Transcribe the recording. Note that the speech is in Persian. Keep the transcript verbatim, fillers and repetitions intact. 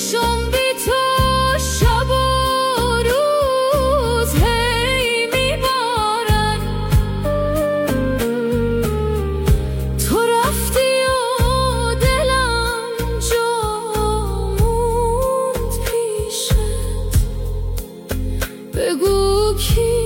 چون بی تو شب و روز هی میبارد. تو رفتی و دلم جا موند پیشت، بگو کی